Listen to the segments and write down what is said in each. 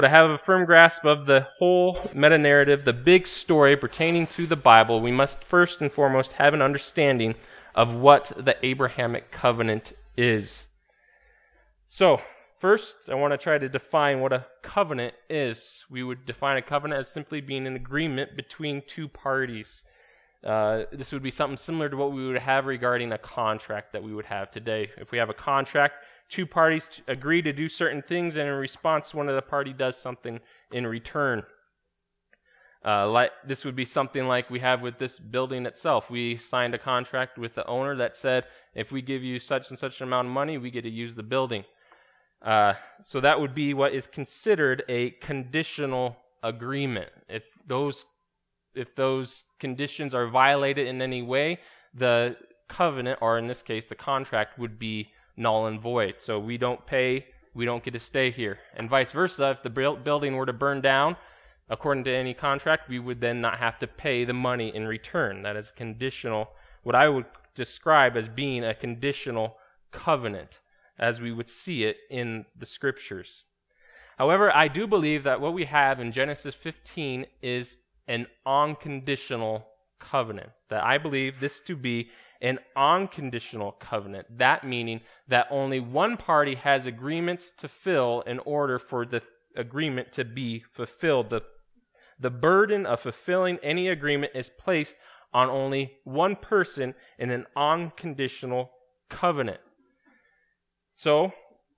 To have a firm grasp of the whole meta-narrative, the big story pertaining to the Bible, we must first and foremost have an understanding of what the Abrahamic covenant is. So, first, I want to try to define what a covenant is. We would define a covenant as simply being an agreement between two parties. This would be something similar to what we would have regarding a contract that we would have today. If we have a contract, two parties agree to do certain things, and in response, one of the party does something in return. This would be something like we have with this building itself. We signed a contract with the owner that said, if we give you such and such an amount of money, we get to use the building. So that would be what is considered a conditional agreement. If those conditions are violated in any way, the covenant, or in this case, the contract, would be null and void. So we don't pay, we don't get to stay here. And vice versa, if the building were to burn down, according to any contract, we would then not have to pay the money in return. That is conditional, what I would describe as being a conditional covenant, as we would see it in the Scriptures. However, I do believe that what we have in Genesis 15 is an unconditional covenant. That I believe this to be an unconditional covenant. That meaning that only one party has agreements to fill in order for the agreement to be fulfilled. The burden of fulfilling any agreement is placed on only one person in an unconditional covenant. So,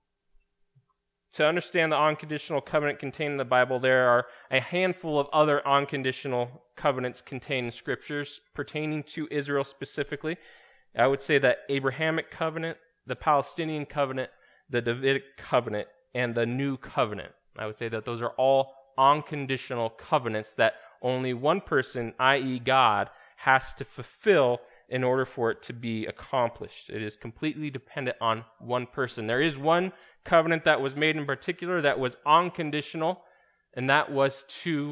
to understand the unconditional covenant contained in the Bible, there are a handful of other unconditional covenants contained in Scriptures pertaining to Israel specifically. I would say that Abrahamic covenant, the Palestinian covenant, the Davidic covenant, and the New Covenant. I would say that those are all unconditional covenants that only one person, i.e. God, has to fulfill in order for it to be accomplished. It is completely dependent on one person. There is one covenant that was made in particular that was unconditional, and that was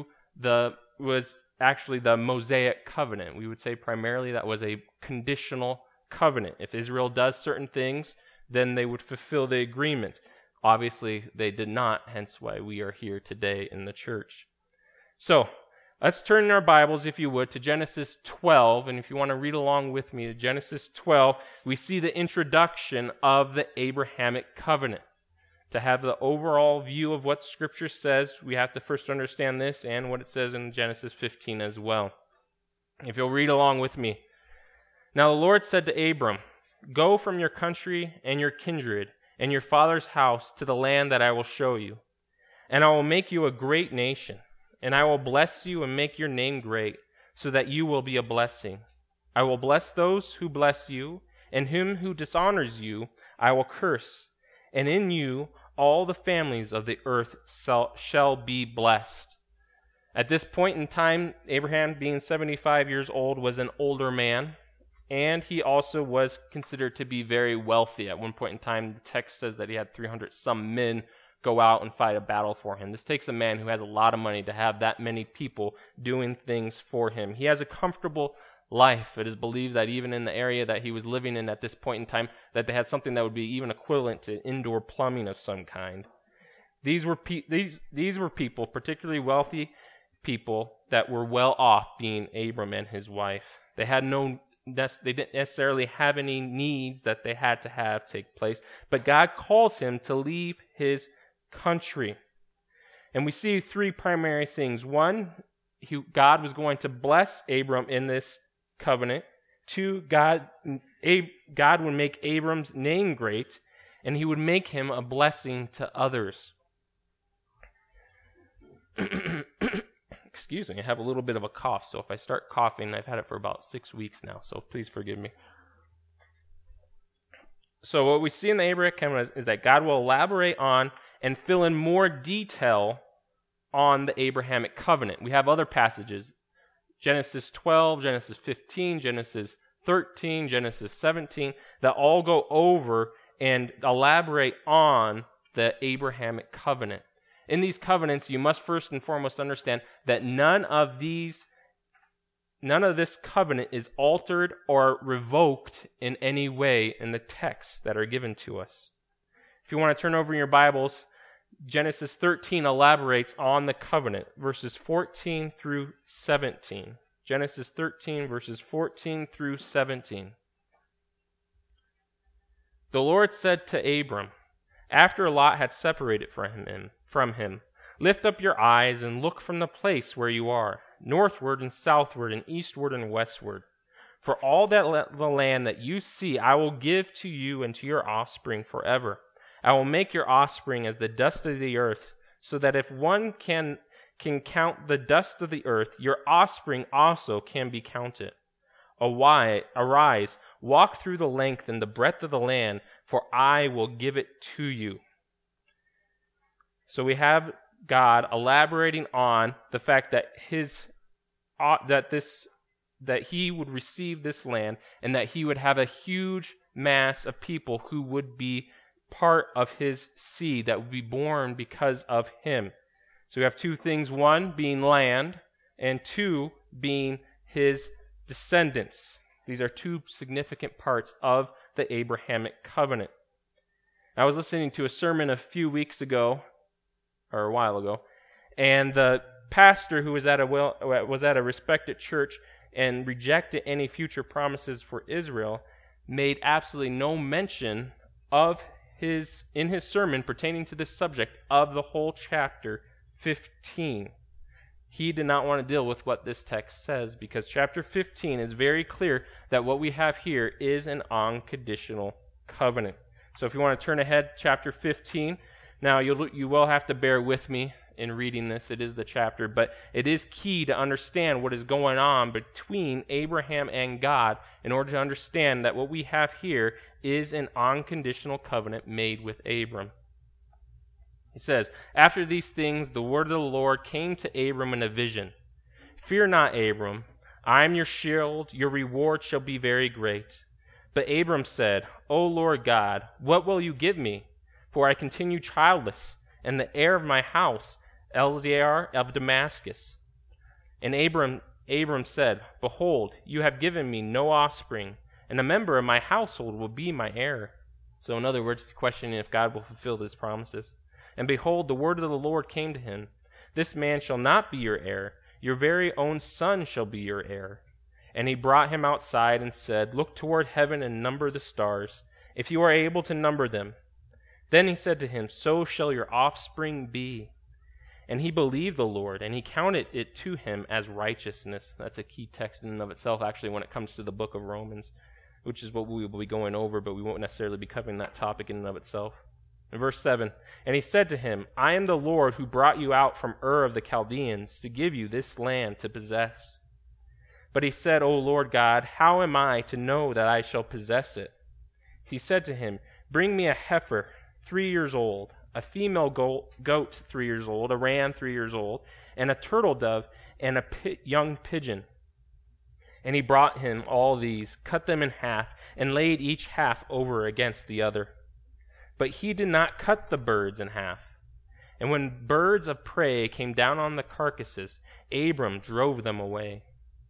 actually the Mosaic covenant. We would say primarily that was a conditional covenant. If Israel does certain things, then they would fulfill the agreement. Obviously, they did not, hence why we are here today in the church. So, let's turn in our Bibles, if you would, to Genesis 12, and if you want to read along with me to Genesis 12, we see the introduction of the Abrahamic covenant. To have the overall view of what Scripture says, we have to first understand this and what it says in Genesis 15 as well. If you'll read along with me. Now the Lord said to Abram, "Go from your country and your kindred and your father's house to the land that I will show you. And I will make you a great nation, and I will bless you and make your name great, so that you will be a blessing. I will bless those who bless you, and him who dishonors you I will curse. And in you all the families of the earth shall be blessed." At this point in time, Abraham, being 75 years old, was an older man, and he also was considered to be very wealthy. At one point in time, the text says that he had 300-some men go out and fight a battle for him. This takes a man who has a lot of money to have that many people doing things for him. He has a comfortable life. It is believed that even in the area that he was living in at this point in time, that they had something that would be even equivalent to indoor plumbing of some kind. These were people, particularly wealthy people, that were well off, being Abram and his wife. They didn't necessarily have any needs that they had to have take place, but God calls him to leave his country. And we see three primary things. One, God was going to bless Abram in this covenant. Two, God would make Abram's name great, and he would make him a blessing to others. Excuse me, I have a little bit of a cough, so if I start coughing, I've had it for about 6 weeks now, so please forgive me. So what we see in the Abrahamic covenant is that God will elaborate on and fill in more detail on the Abrahamic covenant. We have other passages, Genesis 12, Genesis 15, Genesis 13, Genesis 17, that all go over and elaborate on the Abrahamic covenant. In these covenants, you must first and foremost understand that none of this covenant is altered or revoked in any way in the texts that are given to us. If you want to turn over in your Bibles, Genesis 13 elaborates on the covenant, verses 14 through 17. Genesis 13, verses 14 through 17. The Lord said to Abram, after Lot had separated from him, lift up your eyes and look from the place where you are, northward and southward and eastward and westward. For all the land that you see I will give to you and to your offspring forever. I will make your offspring as the dust of the earth, so that if one can count the dust of the earth, your offspring also can be counted. Arise, walk through the length and the breadth of the land, for I will give it to you. So we have God elaborating on the fact that that he would receive this land and that he would have a huge mass of people who would be part of his seed, that would be born because of him. So we have two things, one being land and two being his descendants. These are two significant parts of the Abrahamic covenant. I was listening to a sermon a few weeks ago, or a while ago, and the pastor who was at a respected church and rejected any future promises for Israel made absolutely no mention in his sermon pertaining to this subject of the whole chapter 15. He did not want to deal with what this text says because chapter 15 is very clear that what we have here is an unconditional covenant. So if you want to turn ahead, chapter 15. Now you will have to bear with me in reading this. It is the chapter, but it is key to understand what is going on between Abraham and God in order to understand that what we have here is an unconditional covenant made with Abram. He says, after these things, the word of the Lord came to Abram in a vision. Fear not, Abram. I am your shield. Your reward shall be very great. But Abram said, O Lord God, what will you give me? For I continue childless, and the heir of my house, Eliezer of Damascus. And Abram said, Behold, you have given me no offspring, and a member of my household will be my heir. So in other words, the question if God will fulfill his promises. And behold, the word of the Lord came to him. This man shall not be your heir. Your very own son shall be your heir. And he brought him outside and said, Look toward heaven and number the stars, if you are able to number them. Then he said to him, So shall your offspring be. And he believed the Lord, and he counted it to him as righteousness. That's a key text in and of itself, actually, when it comes to the book of Romans, which is what we will be going over, but we won't necessarily be covering that topic in and of itself. In verse 7, And he said to him, I am the Lord who brought you out from Ur of the Chaldeans to give you this land to possess. But he said, O Lord God, how am I to know that I shall possess it? He said to him, Bring me a heifer 3 years old, a female goat 3 years old, a ram 3 years old, and a turtle dove, and a young pigeon. And he brought him all these, cut them in half, and laid each half over against the other. But he did not cut the birds in half. And when birds of prey came down on the carcasses, Abram drove them away.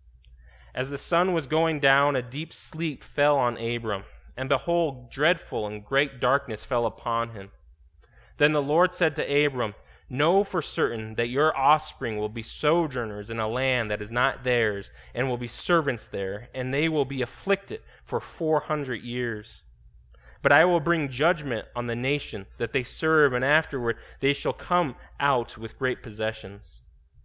As the sun was going down, a deep sleep fell on Abram, and behold, dreadful and great darkness fell upon him. Then the Lord said to Abram, Know for certain that your offspring will be sojourners in a land that is not theirs, and will be servants there, and they will be afflicted for 400 years. But I will bring judgment on the nation that they serve, and afterward they shall come out with great possessions.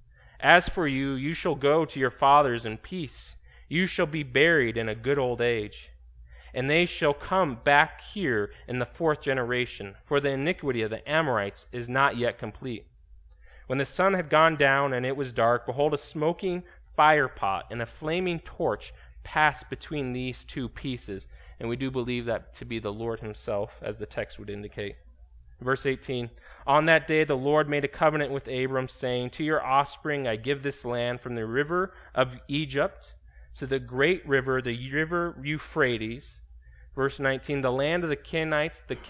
As for you, you shall go to your fathers in peace. You shall be buried in a good old age. And they shall come back here in the 4th generation, for the iniquity of the Amorites is not yet complete. When the sun had gone down and it was dark, behold, a smoking firepot and a flaming torch passed between these two pieces. And we do believe that to be the Lord himself, as the text would indicate. Verse 18, On that day the Lord made a covenant with Abram, saying, To your offspring I give this land from the river of Egypt to the great river, the river Euphrates. Verse 19, the land of the Kenites, the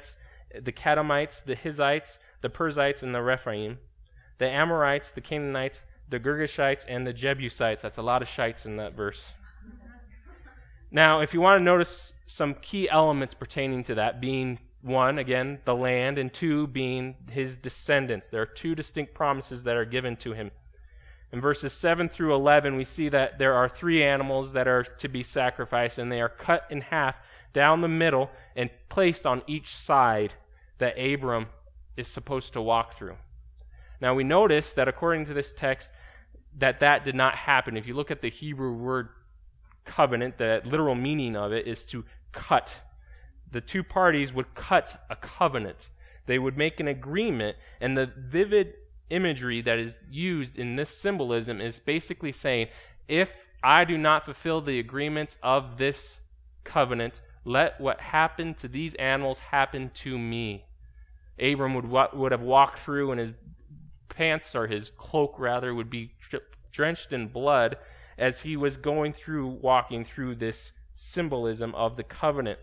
Kadmonites, the Hittites, the Perizzites, and the Rephaim, the Amorites, the Canaanites, the Girgashites, and the Jebusites. That's a lot of shites in that verse. Now, if you want to notice some key elements pertaining to that, being one, again, the land, and two, being his descendants. There are two distinct promises that are given to him. In verses 7 through 11, we see that there are three animals that are to be sacrificed, and they are cut in half down the middle and placed on each side that Abram is supposed to walk through. Now we notice that according to this text, that did not happen. If you look at the Hebrew word covenant, the literal meaning of it is to cut. The two parties would cut a covenant. They would make an agreement, and the vivid imagery that is used in this symbolism is basically saying, if I do not fulfill the agreements of this covenant, let what happened to these animals happen to me. Abram would have walked through, and his pants, or his cloak rather, would be drenched in blood as he was walking through this symbolism of the covenant.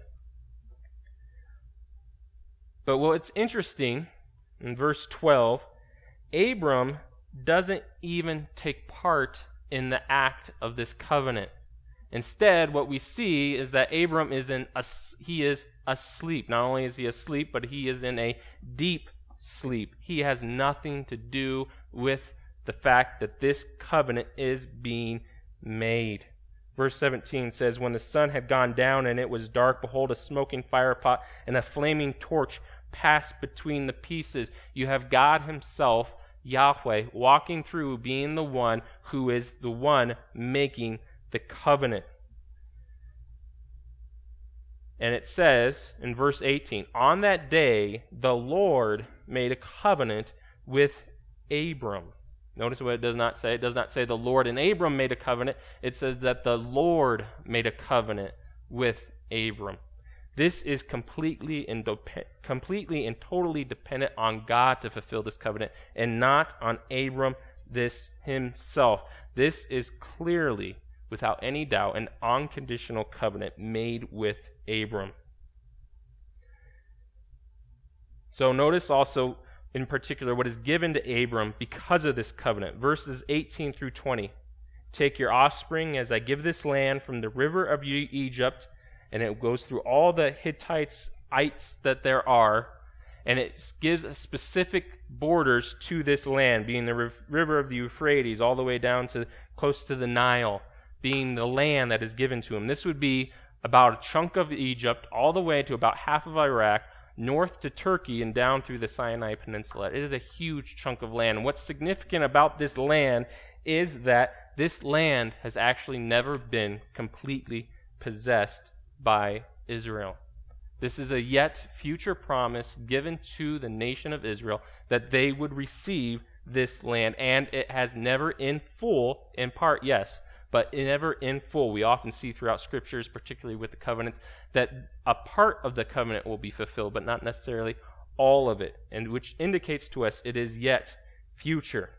But what's interesting, in verse 12, Abram doesn't even take part in the act of this covenant. Instead, what we see is that Abram is asleep. Not only is he asleep, but he is in a deep sleep. He has nothing to do with the fact that this covenant is being made. Verse 17 says, when the sun had gone down and it was dark, behold, a smoking firepot and a flaming torch passed between the pieces. You have God himself, Yahweh, walking through, being the one who is the one making the covenant. And it says in verse 18, on that day the Lord made a covenant with Abram. Notice what it does not say. It does not say the Lord and Abram made a covenant. It says that the Lord made a covenant with Abram. This is completely and totally dependent on God to fulfill this covenant, and not on Abram this himself. This is clearly, without any doubt, an unconditional covenant made with Abram. So notice also, in particular, what is given to Abram because of this covenant. Verses 18 through 20. Take your offspring as I give this land from the river of Egypt, and it goes through all the Hittites that there are, and it gives specific borders to this land, being the river of the Euphrates all the way down to close to the Nile, being the land that is given to him. This would be about a chunk of Egypt all the way to about half of Iraq, north to Turkey, and down through the Sinai Peninsula. It is a huge chunk of land. And what's significant about this land is that this land has actually never been completely possessed by Israel. This is a yet future promise given to the nation of Israel that they would receive this land, and it has never in full, in part, yes, but never in full. We often see throughout scriptures, particularly with the covenants, that a part of the covenant will be fulfilled, but not necessarily all of it, and which indicates to us it is yet future.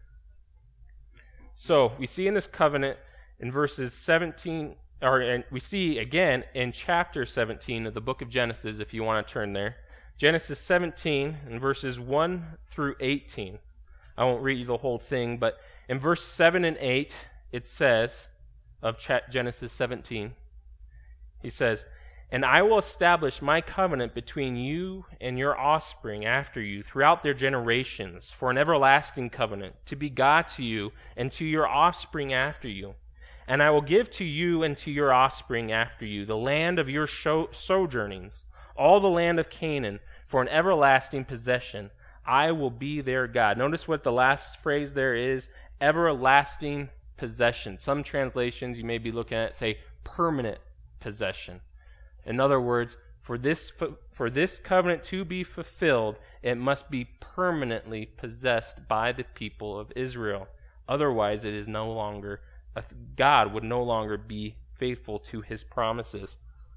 So we see in this covenant in verses 17, and we see again in chapter 17 of the book of Genesis, if you want to turn there. Genesis 17 and verses 1 through 18. I won't read you the whole thing, but in verse 7 and 8, it says, of Genesis 17, he says, and I will establish my covenant between you and your offspring after you throughout their generations for an everlasting covenant, to be God to you and to your offspring after you. And I will give to you and to your offspring after you the land of your sojournings, all the land of Canaan, for an everlasting possession. I will be their God. Notice what the last phrase there is, everlasting possession. Some translations you may be looking at say permanent possession. In other words, for this covenant to be fulfilled, it must be permanently possessed by the people of Israel. Otherwise, it is no longer, God would no longer be faithful to his promises.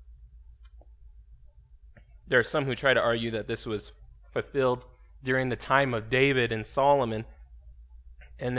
There are some who try to argue that this was fulfilled during the time of David and Solomon, and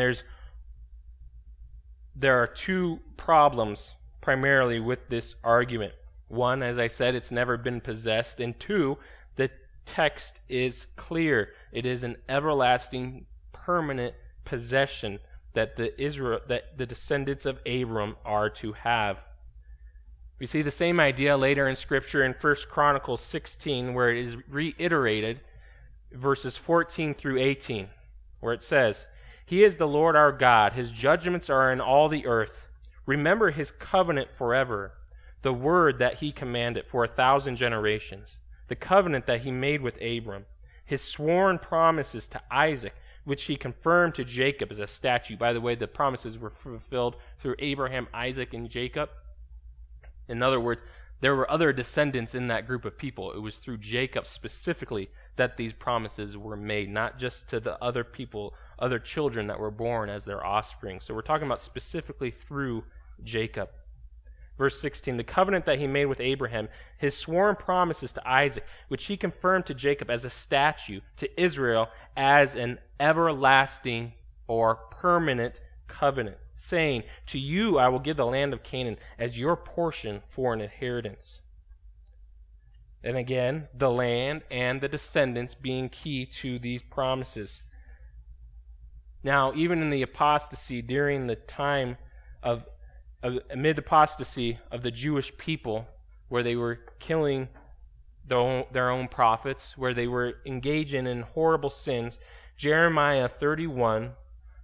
there are two problems primarily with this argument. One, as I said, it's never been possessed, and two, the text is clear. It is an everlasting, permanent possession that the descendants of Abram are to have. We see the same idea later in Scripture in 1 Chronicles 16, where it is reiterated, verses 14 through 18, where it says, "He is the Lord our God. His judgments are in all the earth. Remember his covenant forever, the word that he commanded for 1,000 generations, the covenant that he made with Abram, his sworn promises to Isaac, which he confirmed to Jacob as a statute." By the way, the promises were fulfilled through Abraham, Isaac, and Jacob. In other words, there were other descendants in that group of people. It was through Jacob specifically that these promises were made, not just to the other people, other children that were born as their offspring. So we're talking about specifically through Jacob. Verse 16, "The covenant that he made with Abraham, his sworn promises to Isaac, which he confirmed to Jacob as a statute, to Israel as an everlasting or permanent covenant, saying, 'To you I will give the land of Canaan as your portion for an inheritance.'" And again, the land and the descendants being key to these promises. Now, even in the apostasy, during the time of amid apostasy of the Jewish people, where they were killing their own prophets, where they were engaging in horrible sins, Jeremiah 31,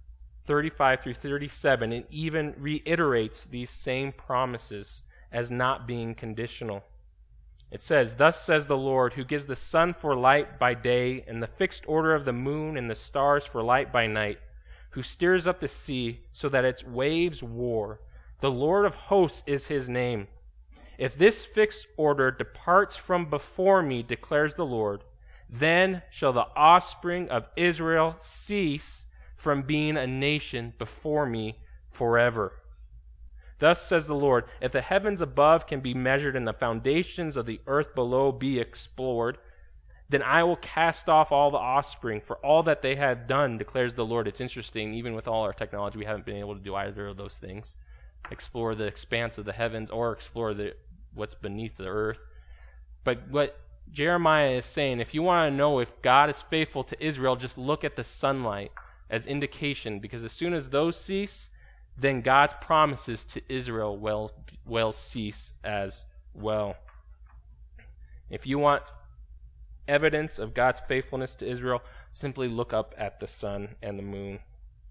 35 through 37, it even reiterates these same promises as not being conditional. It says, "Thus says the Lord, who gives the sun for light by day, and the fixed order of the moon and the stars for light by night, who stirs up the sea so that its waves roar. The Lord of hosts is his name. If this fixed order departs from before me, declares the Lord, then shall the offspring of Israel cease from being a nation before me forever. Thus says the Lord, if the heavens above can be measured and the foundations of the earth below be explored, then I will cast off all the offspring for all that they have done, declares the Lord." It's interesting, even with all our technology, we haven't been able to do either of those things. Explore the expanse of the heavens or explore what's beneath the earth. But what Jeremiah is saying, if you want to know if God is faithful to Israel, just look at the sunlight as indication, because as soon as those cease, then God's promises to Israel will cease as well. If you want evidence of God's faithfulness to Israel, simply look up at the sun and the moon.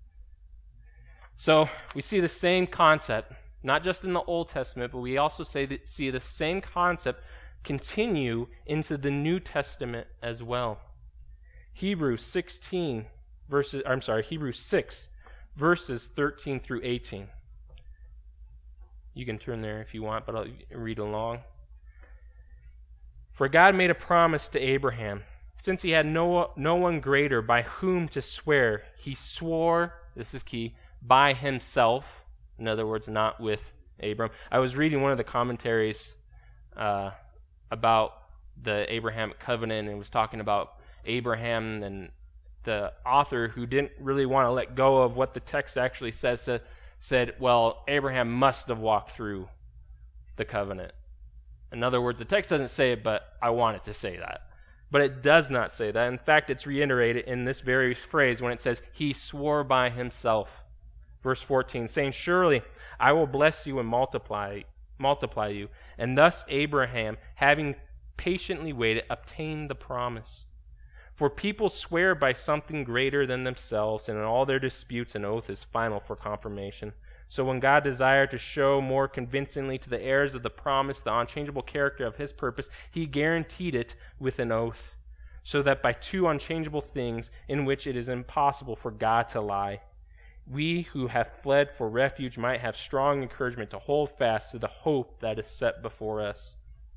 So we see the same concept, not just in the Old Testament, but we also see the same concept continue into the New Testament as well. Hebrews 6, verses 13 through 18. You can turn there if you want, but I'll read along. "For God made a promise to Abraham. Since he had no one greater by whom to swear, he swore," this is key, "by himself." In other words, not with Abram. I was reading one of the commentaries about the Abrahamic covenant, and it was talking about Abraham, and the author, who didn't really want to let go of what the text actually says, said, well, Abraham must have walked through the covenant. In other words, the text doesn't say it, but I want it to say that. But it does not say that. In fact, it's reiterated in this very phrase when it says, "He swore by himself." Verse 14, saying, "Surely I will bless you and multiply you." And thus Abraham, having patiently waited, obtained the promise. For people swear by something greater than themselves, and in all their disputes an oath is final for confirmation. So when God desired to show more convincingly to the heirs of the promise the unchangeable character of his purpose, he guaranteed it with an oath, so that by two unchangeable things in which it is impossible for God to lie, we who have fled for refuge might have strong encouragement to hold fast to the hope that is set before us.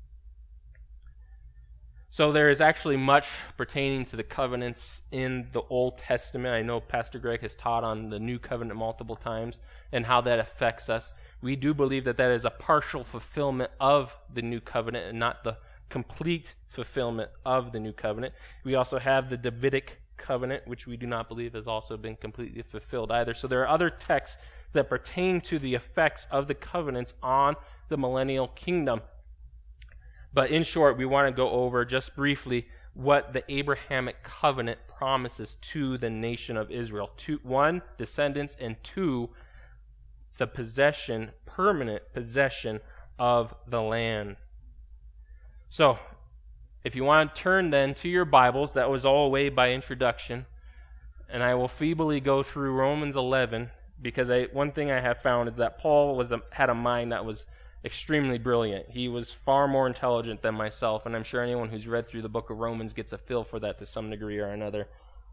So there is actually much pertaining to the covenants in the Old Testament. I know Pastor Greg has taught on the New Covenant multiple times and how that affects us. We do believe that is a partial fulfillment of the New Covenant and not the complete fulfillment of the New Covenant. We also have the Davidic covenant, which we do not believe has also been completely fulfilled either. So there are other texts that pertain to the effects of the covenants on the millennial kingdom. But in short, we want to go over just briefly what the Abrahamic covenant promises to the nation of Israel. One, descendants, and two, the possession, permanent possession of the land. So, if you want to turn then to your Bibles, that was all away by introduction, and I will feebly go through Romans 11, because one thing I have found is that Paul had a mind that was extremely brilliant. He was far more intelligent than myself, and I'm sure anyone who's read through the book of Romans gets a feel for that to some degree or another.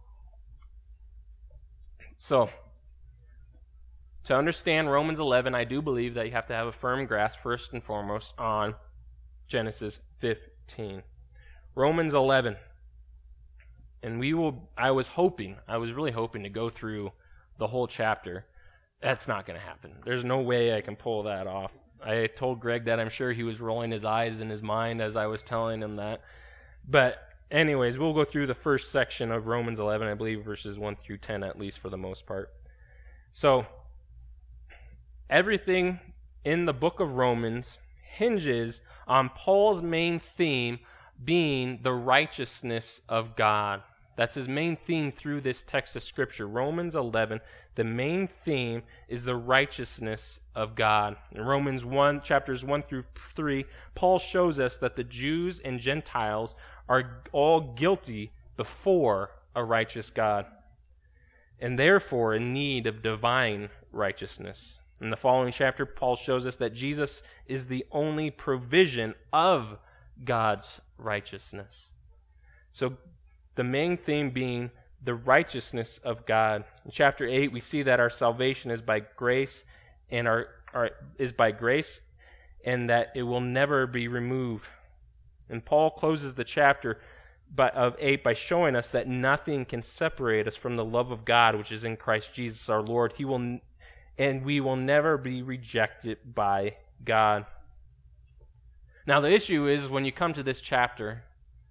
So, to understand Romans 11, I do believe that you have to have a firm grasp, first and foremost, on Genesis 15. Romans 11. And I was really hoping to go through the whole chapter. That's not going to happen. There's no way I can pull that off. I told Greg that I'm sure he was rolling his eyes in his mind as I was telling him that. But anyways, we'll go through the first section of Romans 11, I believe verses 1 through 10 at least for the most part. So, everything in the book of Romans hinges on Paul's main theme being the righteousness of God. That's his main theme through this text of Scripture. Romans 11, the main theme is the righteousness of God. In Romans 1, chapters 1 through 3, Paul shows us that the Jews and Gentiles are all guilty before a righteous God, and therefore in need of divine righteousness. In the following chapter, Paul shows us that Jesus is the only provision of God's righteousness. So the main theme being the righteousness of God. In chapter 8, we see that our salvation is by grace and is by grace, and that it will never be removed. And Paul closes the chapter of 8 by showing us that nothing can separate us from the love of God, which is in Christ Jesus our Lord. And we will never be rejected by God. Now the issue is when you come to this chapter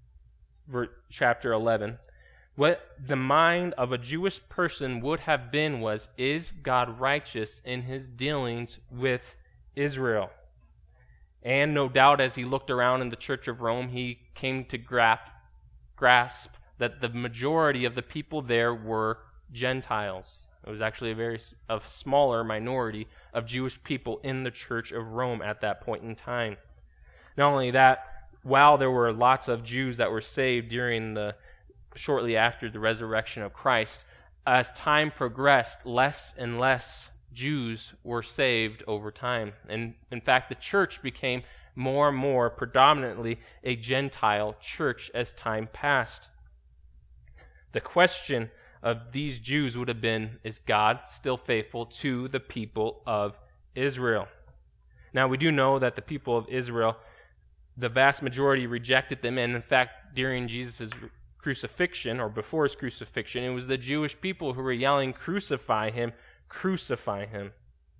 11, what the mind of a Jewish person would have been was, is God righteous in his dealings with Israel? And no doubt as he looked around in the Church of Rome, he came to grasp that the majority of the people there were Gentiles. It was actually a smaller minority of Jewish people in the Church of Rome at that point in time. Not only that, while there were lots of Jews that were saved shortly after the resurrection of Christ, as time progressed, less and less Jews were saved over time. And in fact, the church became more and more predominantly a Gentile church as time passed. The question of these Jews would have been, is God still faithful to the people of Israel? Now, we do know that the people of Israel, the vast majority rejected them, and in fact, during Jesus' crucifixion, or before his crucifixion, it was the Jewish people who were yelling, "Crucify him, crucify him."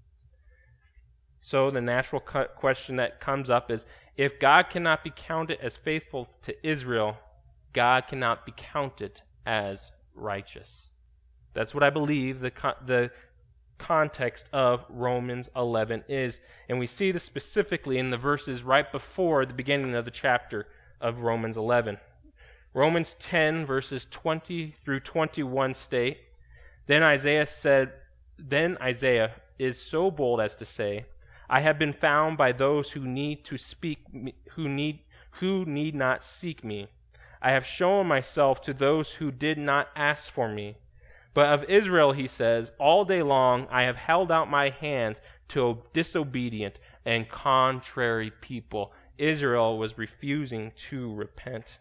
So the natural question that comes up is, if God cannot be counted as faithful to Israel, God cannot be counted as righteous. That's what I believe the context of Romans 11 is. And we see this specifically in the verses right before the beginning of the chapter of Romans 11. Romans 10 verses 20 through 21 state, Then Isaiah is so bold as to say, I have been found by those who need not seek me. I have shown myself to those who did not ask for me. But of Israel, he says, all day long I have held out my hands to a disobedient and contrary people. Israel was refusing to repent.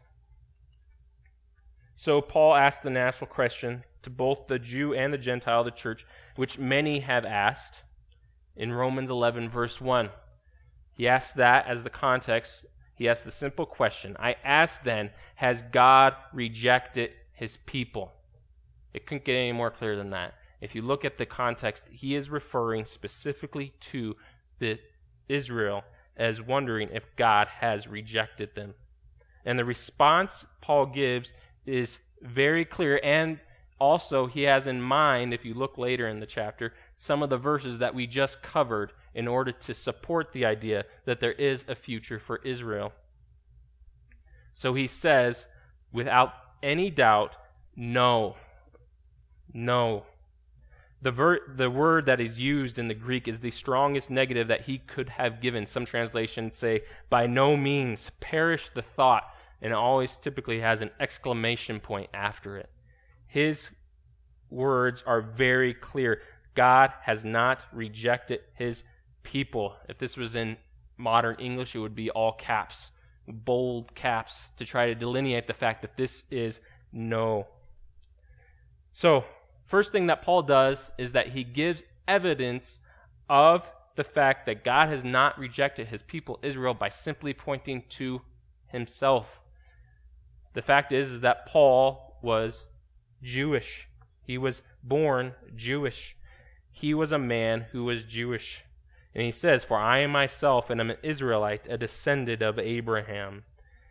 So Paul asked the natural question to both the Jew and the Gentile of the church, which many have asked, in Romans 11, verse 1. He asked that as the context. He asked the simple question, I ask then, has God rejected his people? It couldn't get any more clear than that. If you look at the context, he is referring specifically to Israel as wondering if God has rejected them. And the response Paul gives is very clear, and also he has in mind, if you look later in the chapter, some of the verses that we just covered in order to support the idea that there is a future for Israel. So he says, without any doubt, no. The word that is used in the Greek is the strongest negative that he could have given. Some translations say, by no means, perish the thought, and it always typically has an exclamation point after it. His words are very clear. God has not rejected his people. If this was in modern English, it would be all caps, bold caps, to try to delineate the fact that this is no. So, first thing that Paul does is that he gives evidence of the fact that God has not rejected his people Israel by simply pointing to himself. The fact is that Paul was Jewish. He was born Jewish. He was a man who was Jewish. And he says, for I myself am an Israelite, a descendant of Abraham.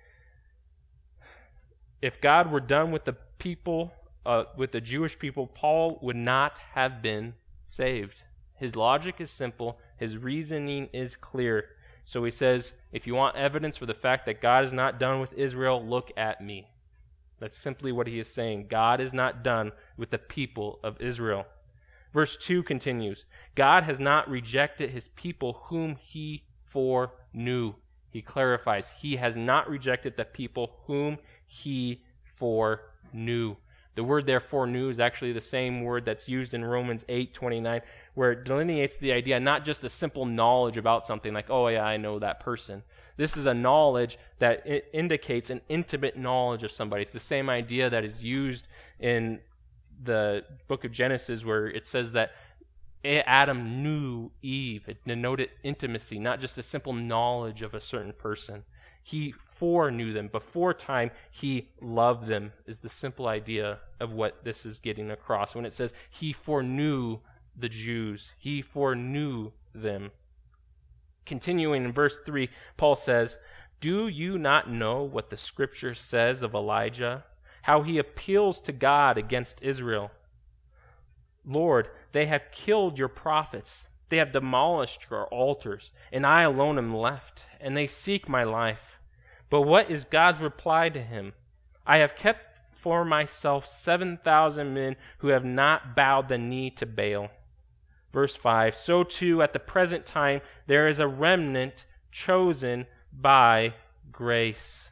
If God were done with the people, with the Jewish people, Paul would not have been saved. His logic is simple. His reasoning is clear. So he says, if you want evidence for the fact that God is not done with Israel, look at me. That's simply what he is saying. God is not done with the people of Israel. Verse 2 continues, God has not rejected his people whom he foreknew. He clarifies, he has not rejected the people whom he foreknew. The word there, foreknew, is actually the same word that's used in Romans 8:29, where it delineates the idea, not just a simple knowledge about something like, oh yeah, I know that person. This is a knowledge that indicates an intimate knowledge of somebody. It's the same idea that is used in the book of Genesis, where it says that Adam knew Eve. It denoted intimacy, not just a simple knowledge of a certain person. He foreknew them. Before time, he loved them, is the simple idea of what this is getting across. When it says he foreknew the Jews, he foreknew them. Continuing in verse 3, Paul says, do you not know what the scripture says of Elijah? How he appeals to God against Israel. Lord, they have killed your prophets. They have demolished your altars, and I alone am left, and they seek my life. But what is God's reply to him? I have kept for myself 7,000 men who have not bowed the knee to Baal. Verse 5, so too at the present time there is a remnant chosen by grace.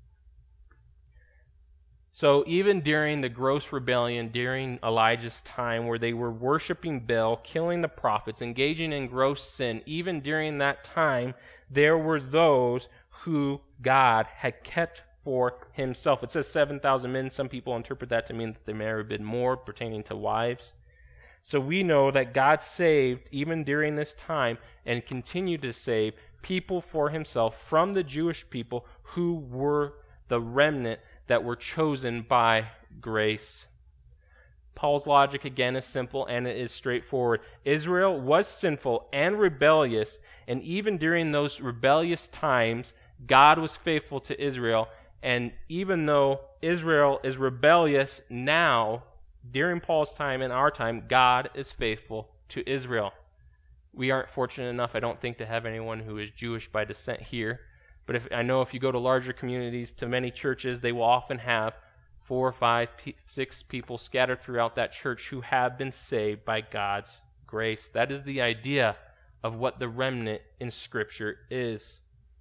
So even during the gross rebellion, during Elijah's time where they were worshiping Baal, killing the prophets, engaging in gross sin, even during that time, there were those who God had kept for himself. It says 7,000 men. Some people interpret that to mean that there may have been more pertaining to wives. So we know that God saved, even during this time, and continued to save people for himself from the Jewish people who were the remnant that were chosen by grace. Paul's logic again is simple and it is straightforward. Israel was sinful and rebellious, and even during those rebellious times, God was faithful to Israel. And even though Israel is rebellious now, during Paul's time and our time, God is faithful to Israel. We aren't fortunate enough, I don't think, to have anyone who is Jewish by descent here. But I know if you go to larger communities, to many churches, they will often have 4, 5, 6 people scattered throughout that church who have been saved by God's grace. That is the idea of what the remnant in Scripture is.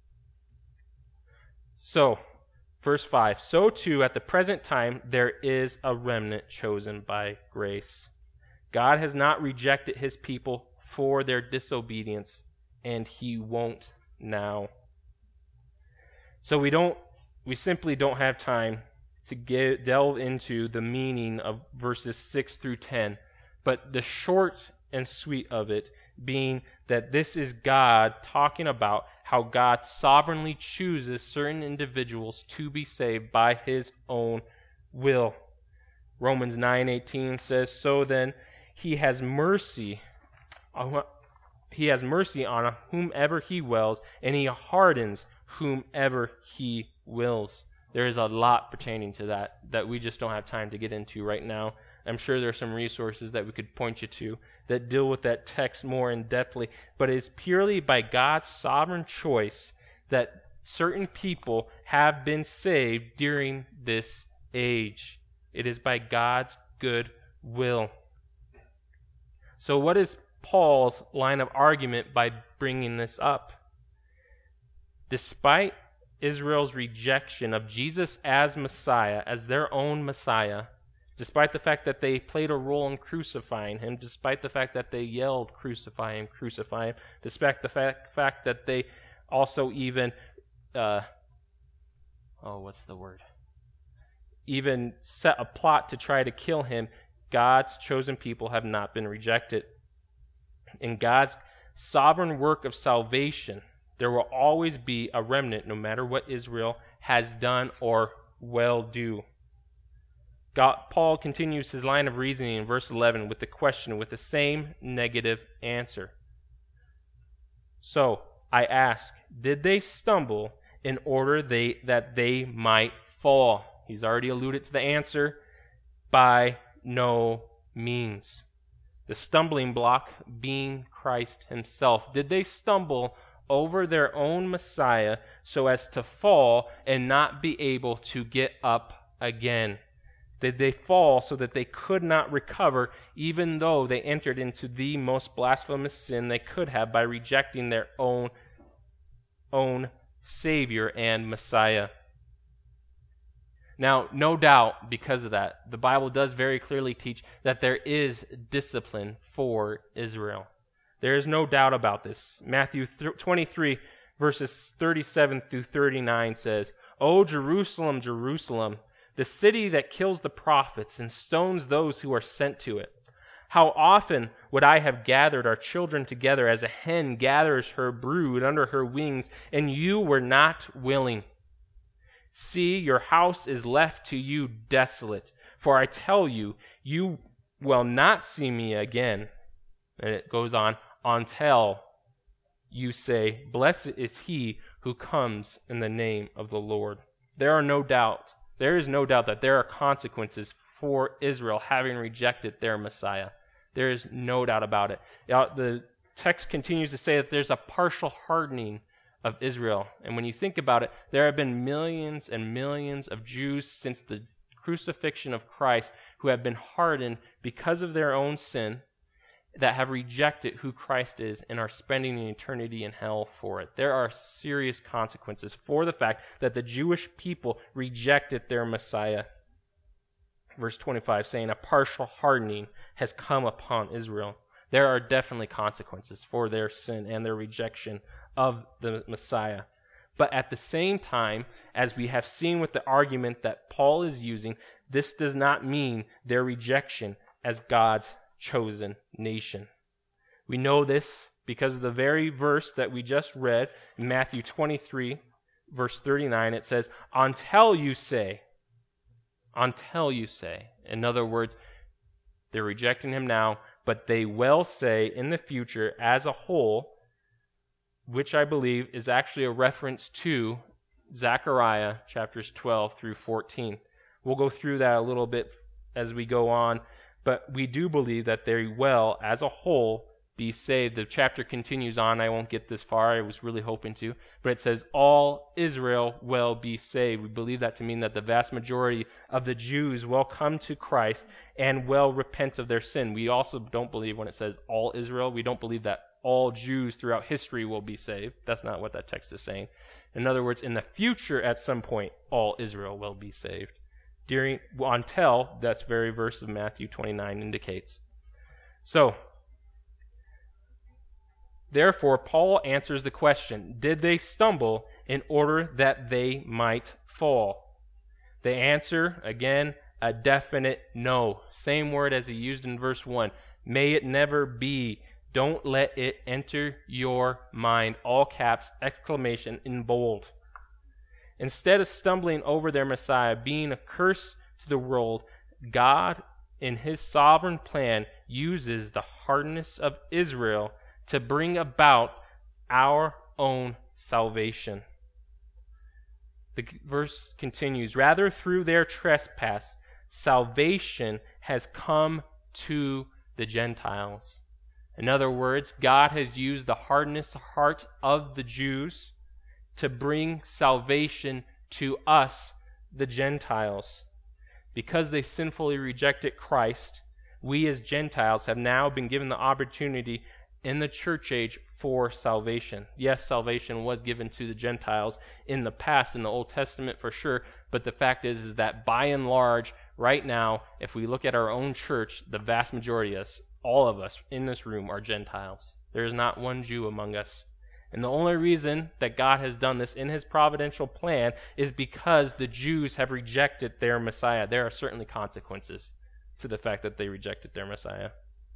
So, verse 5, so too at the present time there is a remnant chosen by grace. God has not rejected his people for their disobedience, and he won't now. So we simply don't have time to delve into the meaning of verses 6 through 10, but the short and sweet of it being that this is God talking about how God sovereignly chooses certain individuals to be saved by his own will. Romans 9:18 says, so then he has mercy on whomever he wills, and he hardens whomever he wills. There is a lot pertaining to that we just don't have time to get into right now. I'm sure there are some resources that we could point you to that deal with that text more in depthly, but it is purely by God's sovereign choice that certain people have been saved during this age. It is by God's good will. So what is Paul's line of argument by bringing this up? Despite Israel's rejection of Jesus as Messiah, as their own Messiah, despite the fact that they played a role in crucifying him, despite the fact that they yelled, crucify him, crucify him, despite the fact that they also even, even set a plot to try to kill him, God's chosen people have not been rejected. In God's sovereign work of salvation, there will always be a remnant, no matter what Israel has done or will do. Paul continues his line of reasoning in verse 11 with the question, with the same negative answer. So, I ask, did they stumble in order that they might fall? He's already alluded to the answer. By no means. The stumbling block being Christ himself. Did they stumble over their own Messiah so as to fall and not be able to get up again? Did they fall so that they could not recover, even though they entered into the most blasphemous sin they could have by rejecting their own Savior and Messiah? Now, no doubt, because of that, the Bible does very clearly teach that there is discipline for Israel. There is no doubt about this. Matthew 23, verses 37 through 39 says, "O Jerusalem, Jerusalem, the city that kills the prophets and stones those who are sent to it. How often would I have gathered our children together as a hen gathers her brood under her wings, and you were not willing. See, your house is left to you desolate. For I tell you, you will not see me again." And it goes on, "until you say, Blessed is he who comes in the name of the Lord." There is no doubt that there are consequences for Israel having rejected their Messiah. There is no doubt about it. The text continues to say that there's a partial hardening of Israel. And when you think about it, there have been millions and millions of Jews since the crucifixion of Christ who have been hardened because of their own sin, that have rejected who Christ is and are spending an eternity in hell for it. There are serious consequences for the fact that the Jewish people rejected their Messiah. Verse 25 saying a partial hardening has come upon Israel. There are definitely consequences for their sin and their rejection of the Messiah. But at the same time, as we have seen with the argument that Paul is using, this does not mean their rejection as God's chosen nation. We know this because of the very verse that we just read in Matthew 23, verse 39. It says, until you say. In other words, they're rejecting him now, but they will say in the future as a whole, which I believe is actually a reference to Zechariah chapters 12 through 14. We'll go through that a little bit as we go on, but we do believe that they will, as a whole, be saved. The chapter continues on. I won't get this far. I was really hoping to. But it says, all Israel will be saved. We believe that to mean that the vast majority of the Jews will come to Christ and will repent of their sin. We also don't believe when it says all Israel, we don't believe that all Jews throughout history will be saved. That's not what that text is saying. In other words, in the future, at some point, all Israel will be saved. Until, that's very verse of Matthew 29 indicates. So, therefore, Paul answers the question, did they stumble in order that they might fall? The answer, again, a definite no. Same word as he used in verse 1. May it never be. Don't let it enter your mind. All caps, exclamation in bold. Instead of stumbling over their Messiah, being a curse to the world, God, in his sovereign plan, uses the hardness of Israel to bring about our own salvation. The verse continues, rather through their trespass, salvation has come to the Gentiles. In other words, God has used the hardness heart of the Jews to bring salvation to us, the Gentiles. Because they sinfully rejected Christ, we as Gentiles have now been given the opportunity in the church age for salvation. Yes, salvation was given to the Gentiles in the past, in the Old Testament for sure, but the fact is that by and large, right now, if we look at our own church, the vast majority of us, all of us in this room, are Gentiles. There is not one Jew among us. And the only reason that God has done this in his providential plan is because the Jews have rejected their Messiah. There are certainly consequences to the fact that they rejected their Messiah.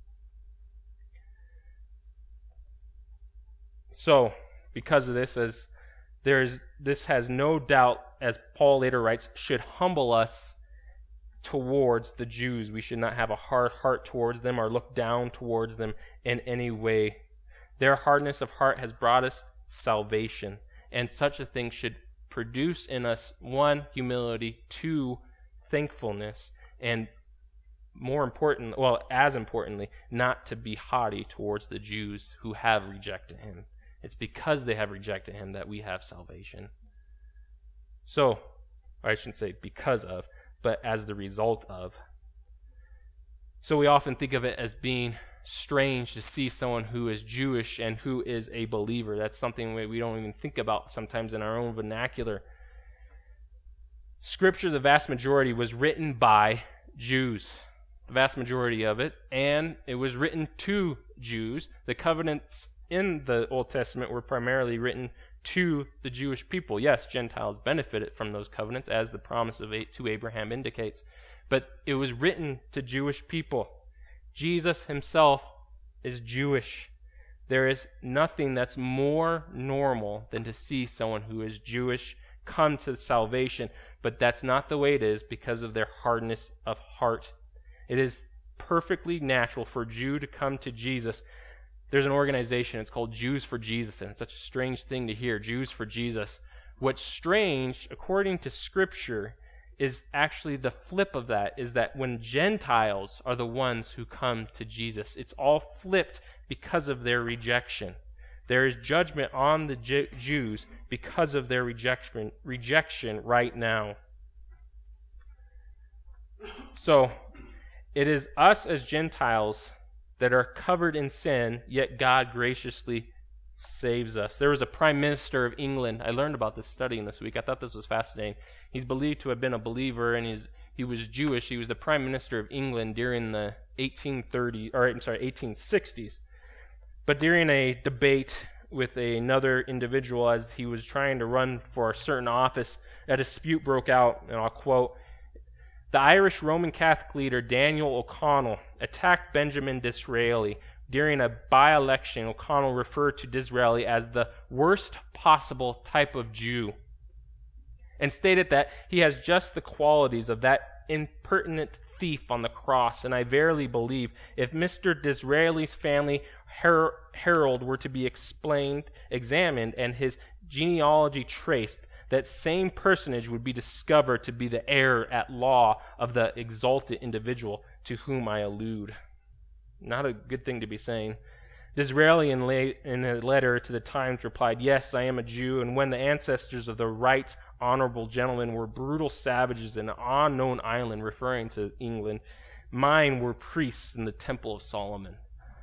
So, because of this, this has no doubt, as Paul later writes, should humble us towards the Jews. We should not have a hard heart towards them or look down towards them in any way. Their hardness of heart has brought us salvation, and such a thing should produce in us, 1, humility, 2, thankfulness, and as importantly, not to be haughty towards the Jews who have rejected him. It's because they have rejected him that we have salvation. So, or I shouldn't say because of, but as the result of. So we often think of it as being strange to see someone who is Jewish and who is a believer. That's something we don't even think about sometimes in our own vernacular. Scripture, the vast majority, was written by Jews. The vast majority of it. And it was written to Jews. The covenants in the Old Testament were primarily written to the Jewish people. Yes, Gentiles benefited from those covenants, as the promise to Abraham indicates. But it was written to Jewish people. Jesus himself is Jewish. There is nothing that's more normal than to see someone who is Jewish come to salvation. But that's not the way it is because of their hardness of heart. It is perfectly natural for a Jew to come to Jesus. There's an organization, it's called Jews for Jesus, and it's such a strange thing to hear, Jews for Jesus. What's strange, according to Scripture, is actually the flip of that, is that when Gentiles are the ones who come to Jesus, it's all flipped because of their rejection. There is judgment on the Jews because of their rejection right now. So, it is us as Gentiles that are covered in sin, yet God graciously saves us. There was a prime minister of England. I learned about this studying this week. I thought this was fascinating. He's believed to have been a believer, and he was Jewish. He was the prime minister of England during the 1860s. But during a debate with another individual, as he was trying to run for a certain office, a dispute broke out, and I'll quote, "The Irish Roman Catholic leader Daniel O'Connell attacked Benjamin Disraeli. During a by-election, O'Connell referred to Disraeli as the worst possible type of Jew and stated that he has just the qualities of that impertinent thief on the cross. And I verily believe if Mr. Disraeli's family herald were to be examined and his genealogy traced, that same personage would be discovered to be the heir at law of the exalted individual to whom I allude." Not a good thing to be saying. Disraeli, in a letter to the Times, replied, "Yes, I am a Jew, and when the ancestors of the right honorable gentlemen were brutal savages in an unknown island," referring to England, "mine were priests in the Temple of Solomon."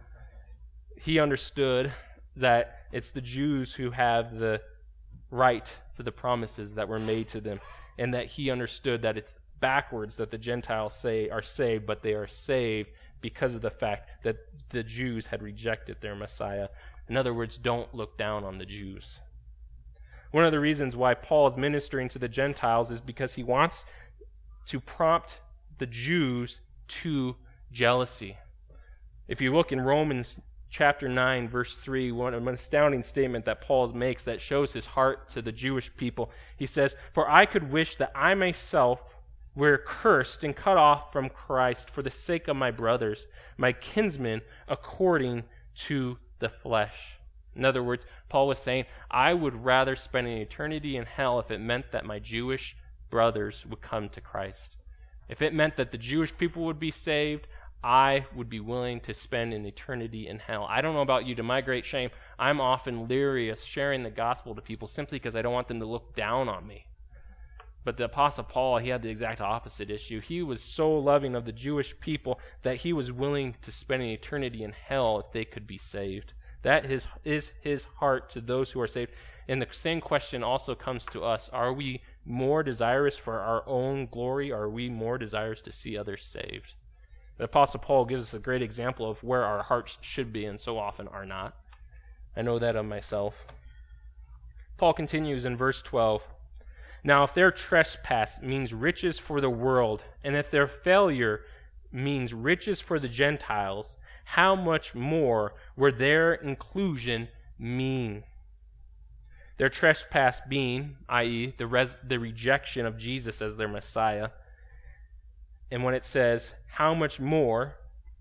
He understood that it's the Jews who have the right to the promises that were made to them, and that he understood that it's backwards that the Gentiles are saved, but they are saved because of the fact that the Jews had rejected their Messiah. In other words, don't look down on the Jews. One of the reasons why Paul is ministering to the Gentiles is because he wants to prompt the Jews to jealousy. If you look in Romans chapter 9, verse 3, an astounding statement that Paul makes that shows his heart to the Jewish people. He says, "For I could wish that I myself were cursed and cut off from Christ for the sake of my brothers, my kinsmen, according to the flesh." In other words, Paul was saying, I would rather spend an eternity in hell if it meant that my Jewish brothers would come to Christ. If it meant that the Jewish people would be saved, I would be willing to spend an eternity in hell. I don't know about you, to my great shame, I'm often leery of sharing the gospel to people simply because I don't want them to look down on me. But the Apostle Paul, he had the exact opposite issue. He was so loving of the Jewish people that he was willing to spend an eternity in hell if they could be saved. That is his heart to those who are saved. And the same question also comes to us. Are we more desirous for our own glory? Or are we more desirous to see others saved? The Apostle Paul gives us a great example of where our hearts should be and so often are not. I know that of myself. Paul continues in verse 12. Now, if their trespass means riches for the world, and if their failure means riches for the Gentiles, how much more would their inclusion mean? Their trespass being, i.e., the rejection of Jesus as their Messiah. And when it says, how much more,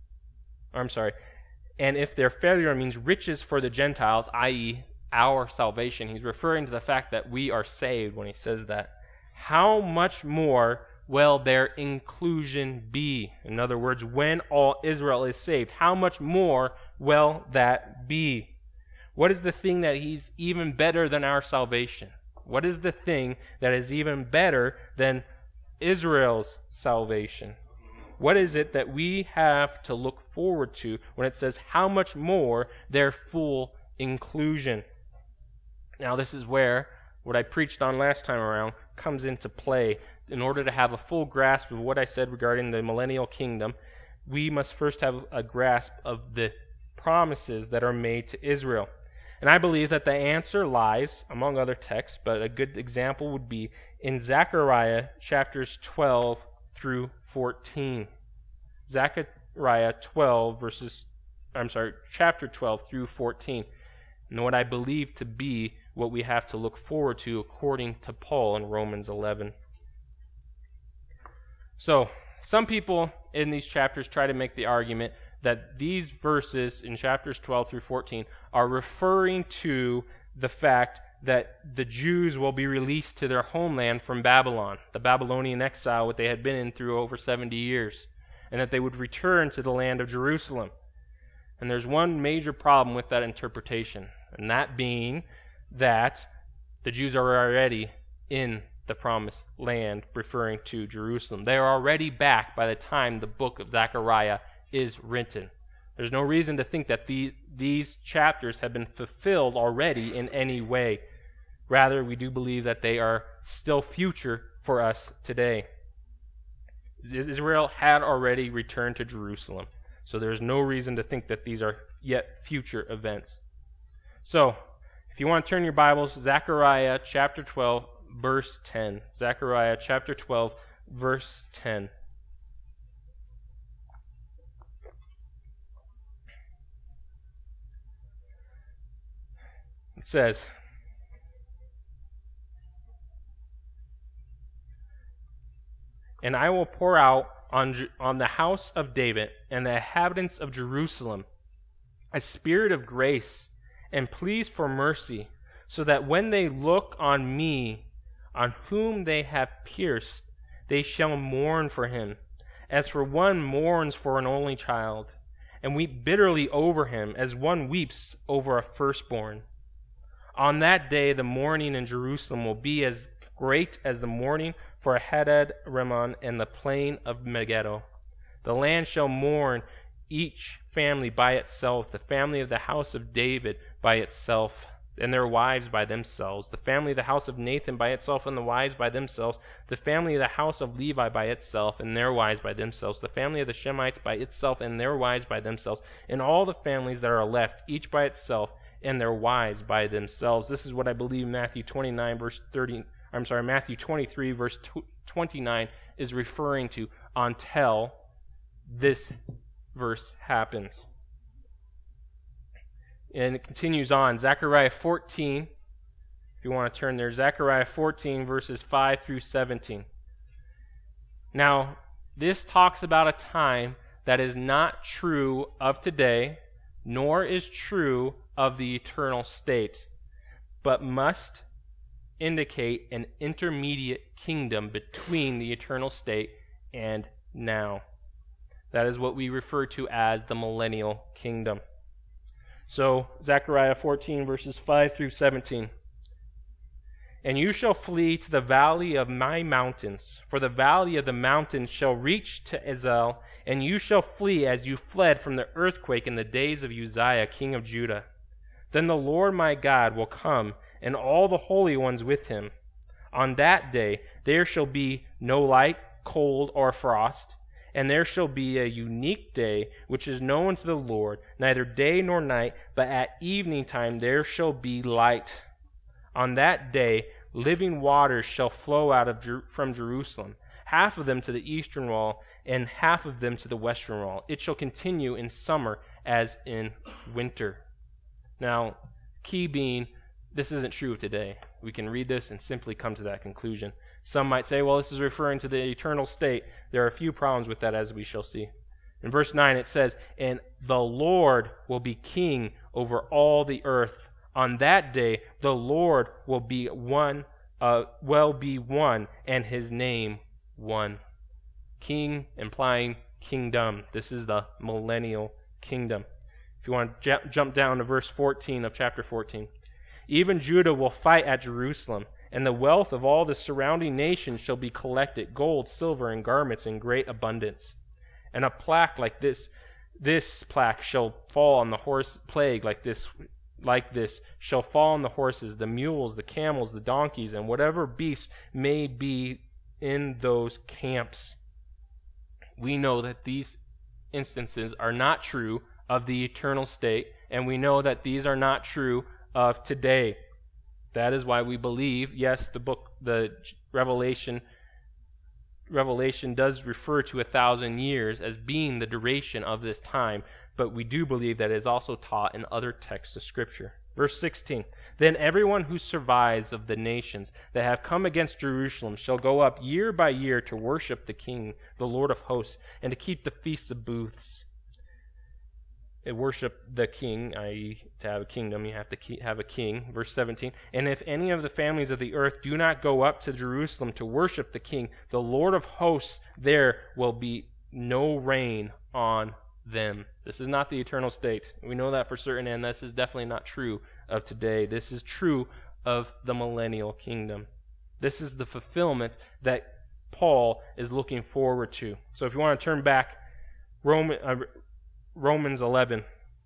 and if their failure means riches for the Gentiles, i.e., our salvation, he's referring to the fact that we are saved when he says that. How much more will their inclusion be? In other words, when all Israel is saved, how much more will that be? What is the thing that is even better than our salvation? What is the thing that is even better than Israel's salvation? What is it that we have to look forward to when it says how much more their full inclusion? Now, this is where what I preached on last time around comes into play. In order to have a full grasp of what I said regarding the millennial kingdom, we must first have a grasp of the promises that are made to Israel. And I believe that the answer lies, among other texts, but a good example would be in Zechariah chapters 12 through 14. Zechariah chapter 12 through 14. And what I believe to be what we have to look forward to according to Paul in Romans 11. So, some people in these chapters try to make the argument that these verses in chapters 12 through 14 are referring to the fact that the Jews will be released to their homeland from Babylon, the Babylonian exile that they had been in through over 70 years, and that they would return to the land of Jerusalem. And there's one major problem with that interpretation, and that being that the Jews are already in the promised land, referring to Jerusalem. They are already back by the time the book of Zechariah is written. There's no reason to think that these chapters have been fulfilled already in any way. Rather, we do believe that they are still future for us today. Israel had already returned to Jerusalem, so there's no reason to think that these are yet future events. So, if you want to turn your Bibles, Zechariah chapter 12, verse 10. Zechariah chapter 12, verse 10. It says, "And I will pour out on the house of David and the inhabitants of Jerusalem a spirit of grace and pleas for mercy, so that when they look on me, on whom they have pierced, they shall mourn for him, as for one mourns for an only child, and weep bitterly over him, as one weeps over a firstborn. On that day the mourning in Jerusalem will be as great as the mourning for Hadad Rimmon and the plain of Megiddo. The land shall mourn, each family by itself, the family of the house of David by itself, and their wives by themselves, the family of the house of Nathan by itself, and the wives by themselves, the family of the house of Levi by itself, and their wives by themselves, the family of the Shemites by itself, and their wives by themselves, and all the families that are left, each by itself, and their wives by themselves." This is what I believe Matthew 23 verse 29 is referring to until this verse happens. And it continues on. Zechariah 14, if you want to turn there, Zechariah 14 verses 5 through 17. Now, this talks about a time that is not true of today, nor is true of the eternal state, but must indicate an intermediate kingdom between the eternal state and now. That is what we refer to as the millennial kingdom. So, Zechariah 14 verses 5 through 17. And you shall flee to the valley of my mountains, for the valley of the mountains shall reach to Ezel, and you shall flee as you fled from the earthquake in the days of Uzziah, king of Judah. Then the Lord my God will come, and all the holy ones with him. On that day there shall be no light, cold, or frost, and there shall be a unique day which is known to the Lord, neither day nor night, but at evening time there shall be light. On that day living waters shall flow out from Jerusalem, half of them to the eastern wall, and half of them to the western wall. It shall continue in summer as in winter. Now, key being, this isn't true today. We can read this and simply come to that conclusion. Some might say, well, this is referring to the eternal state. There are a few problems with that, as we shall see. In verse 9 it says, and the Lord will be king over all the earth. On that day, the Lord will be one, and his name one. King implying kingdom. This is the millennial kingdom. If you want to jump down to verse 14 of chapter 14. Even Judah will fight at Jerusalem, and the wealth of all the surrounding nations shall be collected, gold, silver, and garments in great abundance. And a plague like this plague shall fall on the horse, plague like this shall fall on the horses, the mules, the camels, the donkeys, and whatever beasts may be in those camps. We know that these instances are not true of the eternal state, and we know that these are not true of today. That is why we believe, yes, the Revelation does refer to 1,000 years as being the duration of this time, but we do believe that it is also taught in other texts of Scripture. Verse 16, then everyone who survives of the nations that have come against Jerusalem shall go up year by year to worship the King, the Lord of hosts, and to keep the feasts of booths. Worship the king, i.e., to have a kingdom, you have to have a king. Verse 17, and if any of the families of the earth do not go up to Jerusalem to worship the King, the Lord of hosts, there will be no rain on them. This is not the eternal state. We know that for certain, and this is definitely not true of today. This is true of the millennial kingdom. This is the fulfillment that Paul is looking forward to. So if you want to turn back, Romans 11,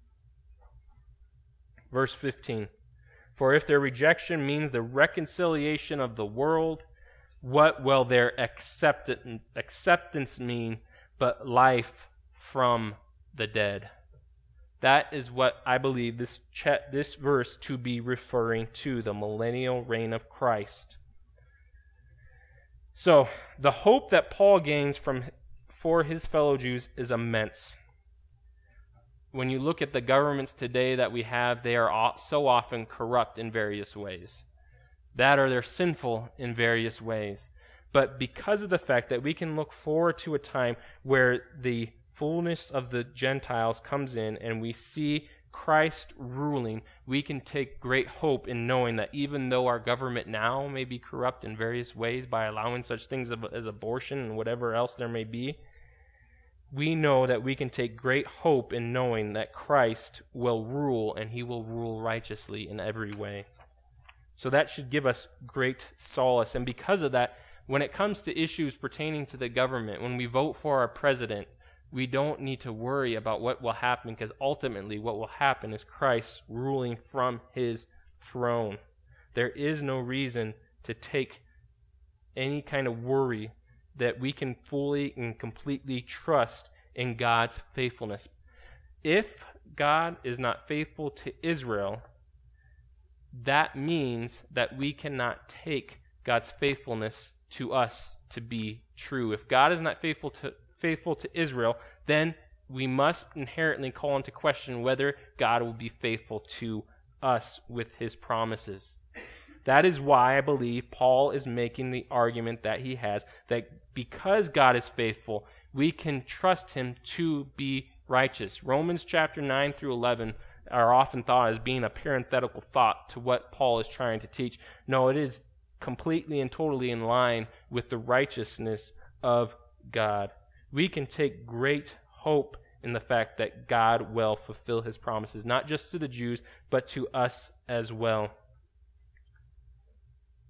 verse 15. For if their rejection means the reconciliation of the world, what will their acceptance mean but life from the dead? That is what I believe this verse to be referring to, the millennial reign of Christ. So, the hope that Paul gains for his fellow Jews is immense. When you look at the governments today that we have, they are so often corrupt in various ways. They're sinful in various ways. But because of the fact that we can look forward to a time where the fullness of the Gentiles comes in and we see Christ ruling, we can take great hope in knowing that even though our government now may be corrupt in various ways by allowing such things as abortion and whatever else there may be, we know that we can take great hope in knowing that Christ will rule, and he will rule righteously in every way. So that should give us great solace. And because of that, when it comes to issues pertaining to the government, when we vote for our president, we don't need to worry about what will happen, because ultimately what will happen is Christ ruling from his throne. There is no reason to take any kind of worry that we can fully and completely trust in God's faithfulness. If God is not faithful to Israel, that means that we cannot take God's faithfulness to us to be true. If God is not faithful to Israel, then we must inherently call into question whether God will be faithful to us with his promises. That is why I believe Paul is making the argument that he has, that because God is faithful, we can trust him to be righteous. Romans chapter 9 through 11 are often thought as being a parenthetical thought to what Paul is trying to teach. No, it is completely and totally in line with the righteousness of God. We can take great hope in the fact that God will fulfill his promises, not just to the Jews, but to us as well.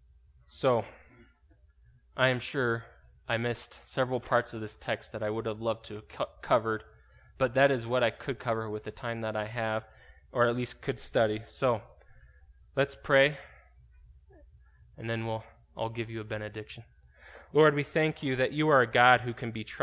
So, I am sure I missed several parts of this text that I would have loved to have covered, but that is what I could cover with the time that I have, or at least could study. So, let's pray, and then I'll give you a benediction. Lord, we thank you that you are a God who can be trusted.